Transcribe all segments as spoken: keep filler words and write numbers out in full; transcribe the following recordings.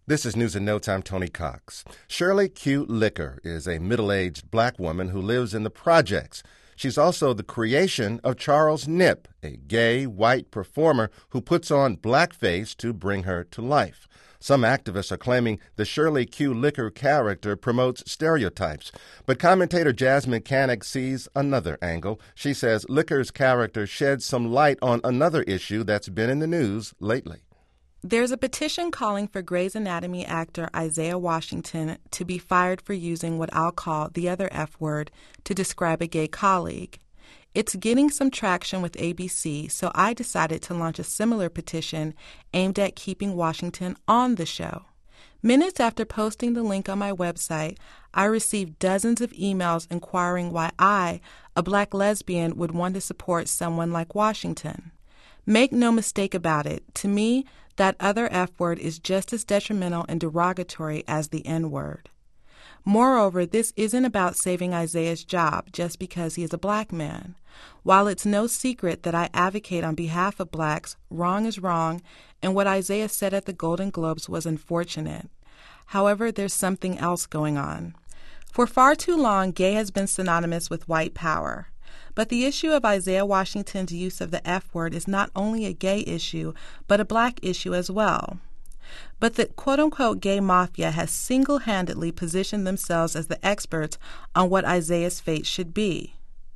This is News and Notes. I'm Tony Cox. Shirley Q. Licker is a middle-aged black woman who lives in the projects. She's also the creation of Charles Knipp, a gay, white performer who puts on blackface to bring her to life. Some activists are claiming the Shirley Q. Licker character promotes stereotypes, but commentator Jasmine Canek sees another angle. She says Licker's character sheds some light on another issue that's been in the news lately. There's a petition calling for Grey's Anatomy actor Isaiah Washington to be fired for using what I'll call the other F word to describe a gay colleague. It's getting some traction with A B C, so I decided to launch a similar petition aimed at keeping Washington on the show. Minutes after posting the link on my website, I received dozens of emails inquiring why I, a black lesbian, would want to support someone like Washington. Make no mistake about it, to me, that other F word is just as detrimental and derogatory as the N word. Moreover, this isn't about saving Isaiah's job just because he is a black man. While it's no secret that I advocate on behalf of blacks, wrong is wrong, and what Isaiah said at the Golden Globes was unfortunate. However, there's something else going on. For far too long, gay has been synonymous with white power. But the issue of Isaiah Washington's use of the F word is not only a gay issue, but a black issue as well. But the quote-unquote gay mafia has single-handedly positioned themselves as the experts on what Isaiah's fate should be.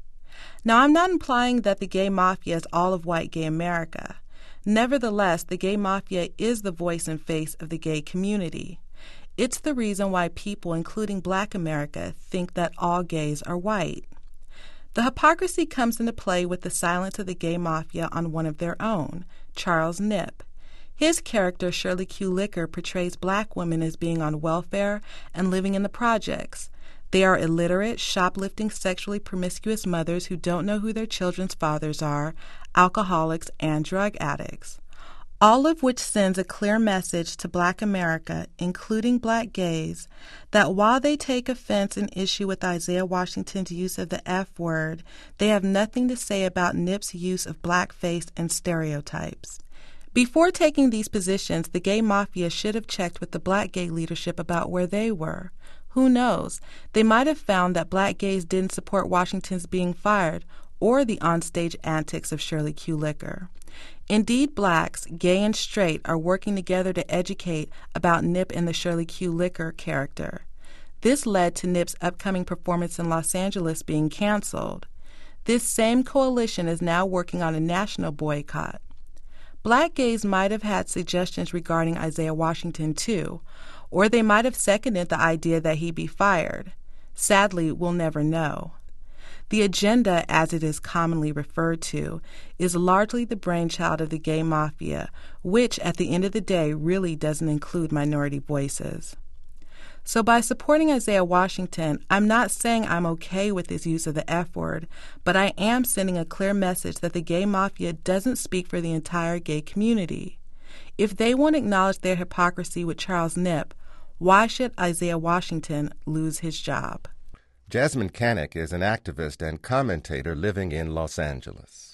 Now, I'm not implying that the gay mafia is all of white gay America. Nevertheless, the gay mafia is the voice and face of the gay community. It's the reason why people, including black America, think that all gays are white. The hypocrisy comes into play with the silence of the gay mafia on one of their own, Charles Knipp. His character, Shirley Q. Licker, portrays black women as being on welfare and living in the projects. They are illiterate, shoplifting, sexually promiscuous mothers who don't know who their children's fathers are, alcoholics, and drug addicts. All of which sends a clear message to black America, including black gays, that while they take offense and issue with Isaiah Washington's use of the F word, they have nothing to say about Knipp's use of blackface and stereotypes. Before taking these positions, the gay mafia should have checked with the black gay leadership about where they were. Who knows? They might have found that black gays didn't support Washington's being fired or the onstage antics of Shirley Q. Licker. Indeed, blacks, gay and straight, are working together to educate about Knipp and the Shirley Q. Licker character. This led to Knipp's upcoming performance in Los Angeles being canceled. This same coalition is now working on a national boycott. Black gays might have had suggestions regarding Isaiah Washington too, or they might have seconded the idea that he be fired. Sadly, we'll never know. The agenda, as it is commonly referred to, is largely the brainchild of the gay mafia, which, at the end of the day, really doesn't include minority voices. So by supporting Isaiah Washington, I'm not saying I'm okay with his use of the F word, but I am sending a clear message that the gay mafia doesn't speak for the entire gay community. If they won't acknowledge their hypocrisy with Charles Knipp, why should Isaiah Washington lose his job? Jasmine Canek is an activist and commentator living in Los Angeles.